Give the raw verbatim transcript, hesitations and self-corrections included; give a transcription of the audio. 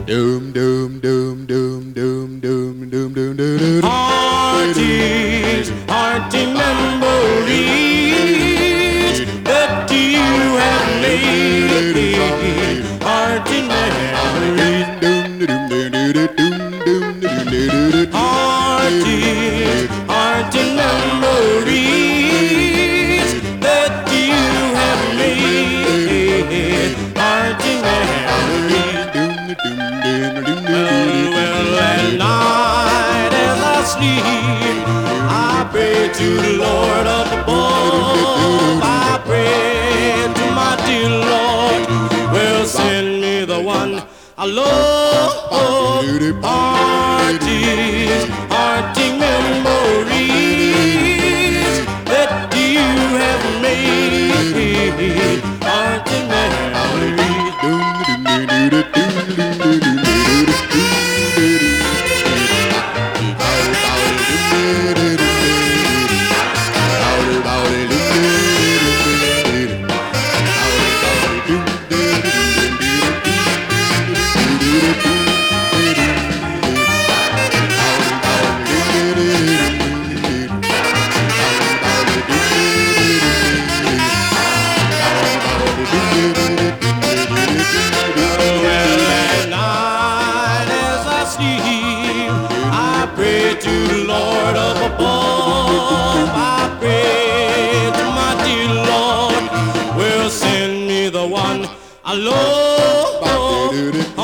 Doom, doom, doom, doom, doom, doom, doom, doom, doom, doom. Hearty, hearty memories that you have made. Hearty memories. Hearty, hearty memories that you have made. Hearty memories. Well, at night as I sleep, I pray to the Lord up above. I pray to my dear Lord, well, send me the one I love. Hearty, hearty memories that you have made. Hearty memories. I pray to the Lord up above. I pray to my dear Lord, will send me the one I love.